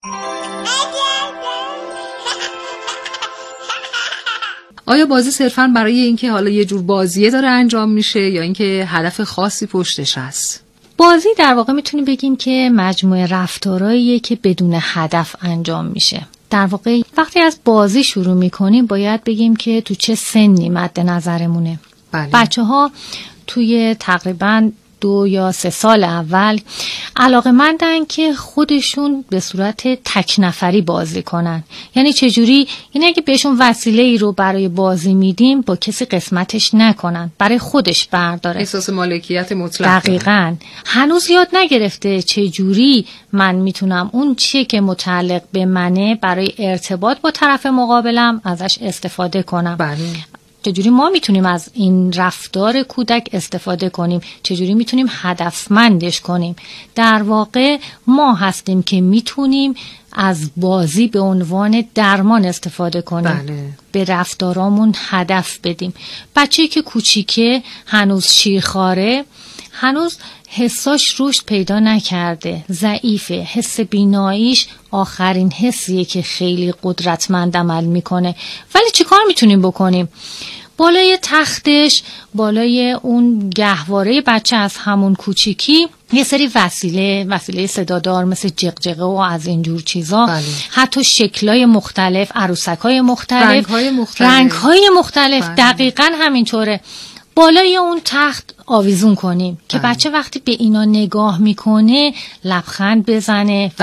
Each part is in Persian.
آیا بازی صرفاً برای اینکه حالا یه جور بازیه داره انجام میشه یا اینکه هدف خاصی پشتش هست؟ بازی در واقع میتونیم بگیم که مجموعه رفتارهاییه که بدون هدف انجام میشه. در واقع وقتی از بازی شروع میکنیم باید بگیم که تو چه سنی مد نظرمونه. بچه‌ها توی تقریباً 2 یا 3 سال اول علاقه‌مندن که خودشون به صورت تک نفری بازی کنن. یعنی چجوری؟ یعنی اگه بهشون وسیله‌ای رو برای بازی میدیم با کسی قسمتش نکنن، برای خودش برداره. احساس مالکیت مطلق. دقیقاً. هنوز یاد نگرفته چجوری من میتونم اون چیه که متعلق به منه برای ارتباط با طرف مقابلم ازش استفاده کنم. بله. چجوری ما میتونیم از این رفتار کودک استفاده کنیم، چجوری میتونیم هدفمندش کنیم. در واقع ما هستیم که میتونیم از بازی به عنوان درمان استفاده کنیم. بله. به رفتارامون هدف بدیم. بچه‌ای که کوچیکه، هنوز شیرخواره، هنوز حساش رشد پیدا نکرده، ضعیفه، حس بیناییش آخرین حسیه که خیلی قدرتمند عمل میکنه. ولی چی کار میتونیم بکنیم؟ بالای تختش، بالای اون گهواره بچه از همون کوچیکی یه سری وسیله صدادار مثل جغجغه و از اینجور چیزا. بله. حتی شکلای مختلف، عروسکای مختلف، رنگهای مختلف. بله. دقیقاً همینطوره. بالای اون تخت آویزون کنیم که بچه وقتی به اینا نگاه میکنه لبخند بزنه،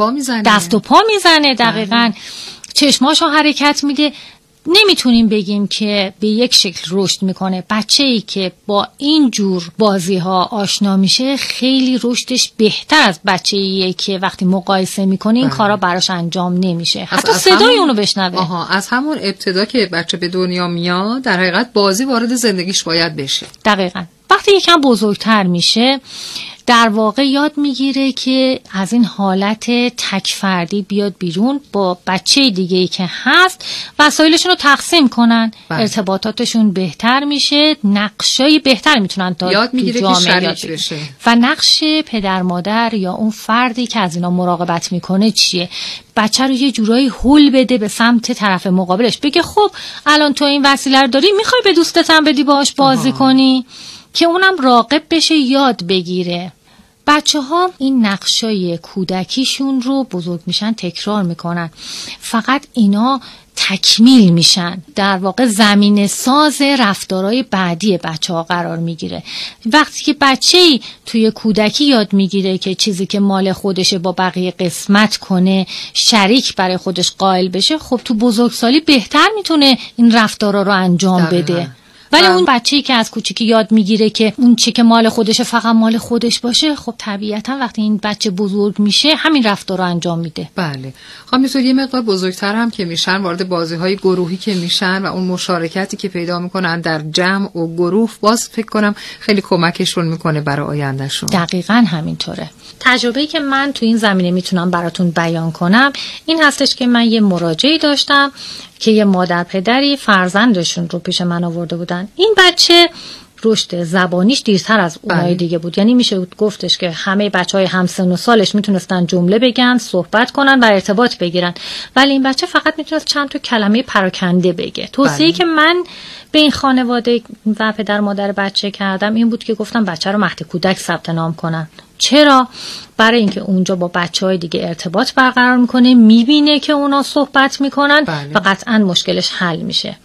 دست و پا میزنه. دقیقاً چشماشو حرکت میده. نمیتونیم بگیم که به یک شکل رشد میکنه. بچه‌ای که با این جور بازی ها آشنا میشه خیلی رشدش بهتر از بچه‌ایه که وقتی مقایسه میکنه این کارا براش انجام نمیشه، حتی صدای اونو بشنوه. از همون ابتدا که بچه به دنیا میاد در حقیقت بازی وارد زندگیش باید بشه. دقیقاً. وقتی یکم بزرگتر میشه در واقع یاد میگیره که از این حالت تک فردی بیاد بیرون، با بچه دیگه‌ای که هست وسایلشون رو تقسیم کنن. ارتباطاتشون بهتر میشه، نقشای بهتر میتونن تا یاد میگیره که شریک بشه. و نقش پدر مادر یا اون فردی که از اینا مراقبت میکنه چیه. بچه رو یه جورایی هول بده به سمت طرف مقابلش، بگه خب الان تو این وسیله رو داری، میخوای به دوستت هم بدی باهاش بازی کنی، که اونم راغب بشه، یاد بگیره. بچه‌ها این نقشای کودکیشون رو بزرگ میشن تکرار میکنن، فقط اینا تکمیل میشن، در واقع زمینه ساز رفتارهای بعدی بچه‌ها قرار میگیره. وقتی که بچه‌ای توی کودکی یاد میگیره که چیزی که مال خودشه با بقیه قسمت کنه، شریک برای خودش قائل بشه، خب تو بزرگسالی بهتر میتونه این رفتارا رو انجام بده. ولی اون بچه‌ای که از کوچیکی یاد میگیره که اون چی که مال خودشه فقط مال خودش باشه، خب طبیعتا وقتی این بچه بزرگ میشه همین رفتار رو انجام میده. بله. خب میتونه یه مقدار بزرگتر هم که میشن، وارد بازی‌های گروهی که میشن و اون مشارکتی که پیدا میکنن در جمع و گروه، باز فکر کنم خیلی کمکشون میکنه برای آیندهشون. دقیقاً همینطوره. تجربه‌ای که من تو این زمینه میتونم براتون بیان کنم این هستش که من یه مراجعی داشتم که یه مادر پدری فرزندشون رو پیش من آورده بودن. این بچه رشد زبانیش دیرتر از اونای دیگه بود، یعنی میشه گفتش که همه بچهای همسن و سالش میتونستن جمله بگن، صحبت کنن و ارتباط بگیرن، ولی این بچه فقط میتونست چند تا کلمه پراکنده بگه. توصیه‌ای که من به این خانواده و پدر مادر بچه کردم این بود که گفتم بچه رو مهد کودک ثبت نام کنن. چرا؟ برای اینکه اونجا با بچهای دیگه ارتباط برقرار میکنه، میبینه که اونا صحبت میکنن و قطعا مشکلش حل میشه.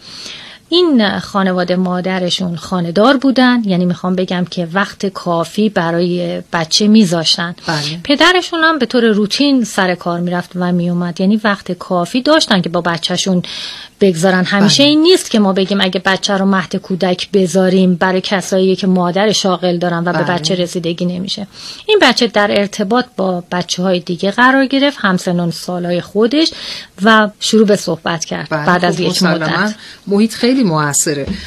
این خانواده مادرشون خانه‌دار بودن، یعنی میخوام بگم که وقت کافی برای بچه میذاشتن. پدرشون هم به طور روتین سر کار میرفت و میومد، یعنی وقت کافی داشتن که با بچهشون بگذارن. همیشه این نیست که ما بگیم اگه بچه رو مهد کودک بذاریم برای کسایی که مادر شاغل دارن و به بچه رسیدگی نمیشه. این بچه در ارتباط با بچه‌های دیگه قرار گرفت، همسن و سالای خودش، و شروع به صحبت کرد. بعد از یک مدت محیط خیلی موثره.